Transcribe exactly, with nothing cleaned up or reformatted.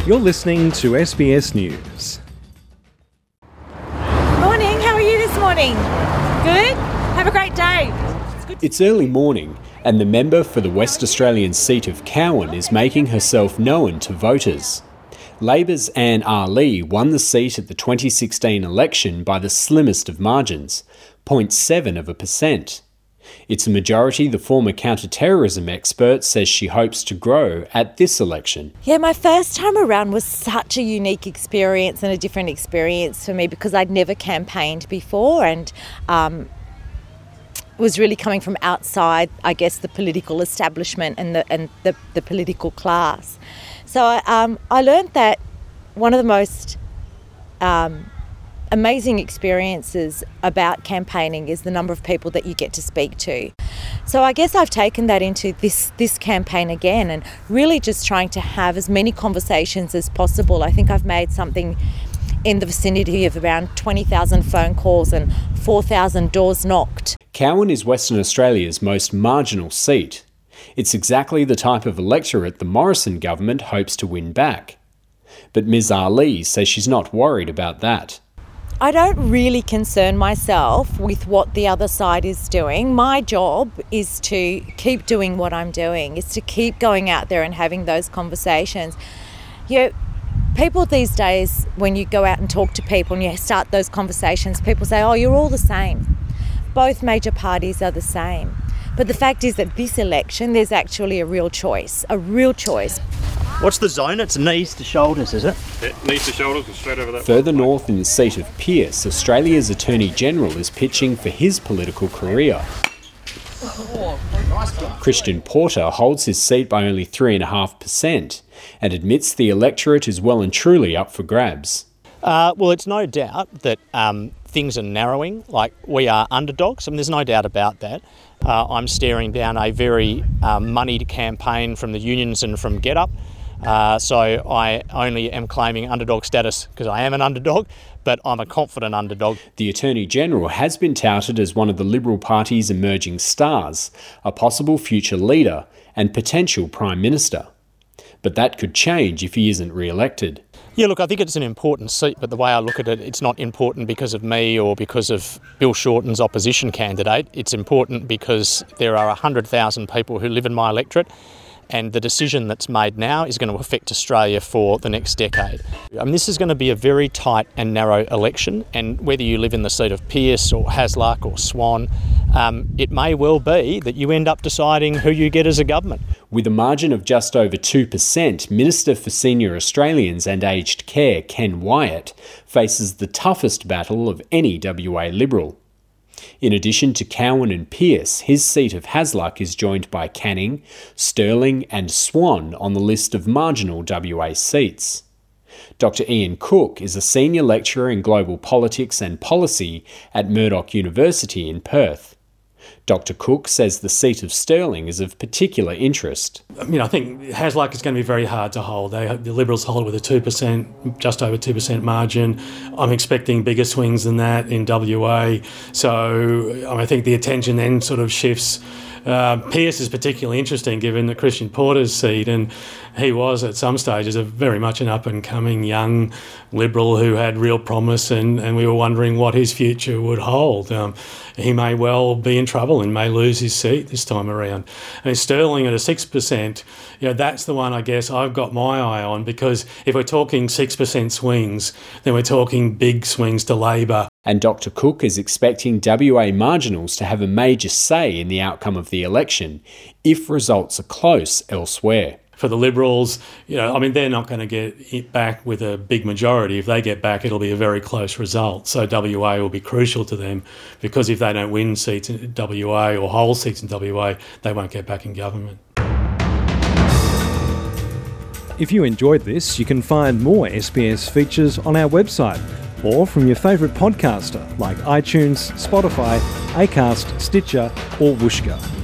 You're listening to S B S News. Morning, how are you this morning? Good? Have a great day. It's, it's early morning and the member for the West Australian seat of Cowan is making herself known to voters. Labor's Anne Ali won the seat at the twenty sixteen election by the slimmest of margins, zero point seven of a percent. It's a majority the former counter-terrorism expert says she hopes to grow at this election. Yeah, my first time around was such a unique experience and a different experience for me because I'd never campaigned before and um, was really coming from outside, I guess, the political establishment and the and the, the political class. So I, um, I learned that one of the most um, amazing experiences about campaigning is the number of people that you get to speak to. So I guess I've taken that into this this campaign again and really just trying to have as many conversations as possible. I think I've made something in the vicinity of around twenty thousand phone calls and four thousand doors knocked. Cowan is Western Australia's most marginal seat. It's exactly the type of electorate the Morrison government hopes to win back. But Ms Ali says she's not worried about that. I don't really concern myself with what the other side is doing. My job is to keep doing what I'm doing, is to keep going out there and having those conversations. You know, people these days, when you go out and talk to people and you start those conversations, people say, oh, you're all the same. Both major parties are the same. But the fact is that this election, there's actually a real choice, a real choice. What's the zone? It's knees to shoulders, is it? Yeah, knees to shoulders, straight over that. Further north in the seat of Pearce, Australia's Attorney-General is pitching for his political career. Christian Porter holds his seat by only three point five percent and admits the electorate is well and truly up for grabs. Uh, well, it's no doubt that um, things are narrowing, like we are underdogs. I mean, there's no doubt about that. Uh, I'm staring down a very um, moneyed campaign from the unions and from GetUp. Uh, so I only am claiming underdog status because I am an underdog, but I'm a confident underdog. The Attorney-General has been touted as one of the Liberal Party's emerging stars, a possible future leader and potential Prime Minister. But that could change if he isn't re-elected. Yeah, look, I think it's an important seat, but the way I look at it, it's not important because of me or because of Bill Shorten's opposition candidate. It's important because there are one hundred thousand people who live in my electorate, and the decision that's made now is going to affect Australia for the next decade. I mean, this is going to be a very tight and narrow election, and whether you live in the seat of Pearce or Hasluck or Swan, um, it may well be that you end up deciding who you get as a government. With a margin of just over two percent, Minister for Senior Australians and Aged Care, Ken Wyatt, faces the toughest battle of any W A Liberal. In addition to Cowan and Pearce, his seat of Hasluck is joined by Canning, Stirling and Swan on the list of marginal W A seats. Doctor Ian Cook is a senior lecturer in global politics and policy at Murdoch University in Perth. Doctor Cook says the seat of Stirling is of particular interest. I mean, I think Hasluck is going to be very hard to hold. They, the Liberals hold with a two percent, just over two percent margin. I'm expecting bigger swings than that in W A. So I think the attention then sort of shifts. Uh, Pearce is particularly interesting given the Christian Porter's seat, and he was at some stages a very much an up-and-coming young Liberal who had real promise, and, and we were wondering what his future would hold. Um, he may well be in trouble and may lose his seat this time around. And Stirling at a six percent, you know, that's the one I guess I've got my eye on, because if we're talking six percent swings, then we're talking big swings to Labor. And Doctor Cook is expecting W A marginals to have a major say in the outcome of the election if results are close elsewhere. For the Liberals, you know, I mean, they're not going to get it back with a big majority. If they get back, it'll be a very close result. So W A will be crucial to them, because if they don't win seats in W A or hold seats in W A, they won't get back in government. If you enjoyed this, you can find more S B S features on our website or from your favourite podcaster like iTunes, Spotify, Acast, Stitcher or Whooshkaa.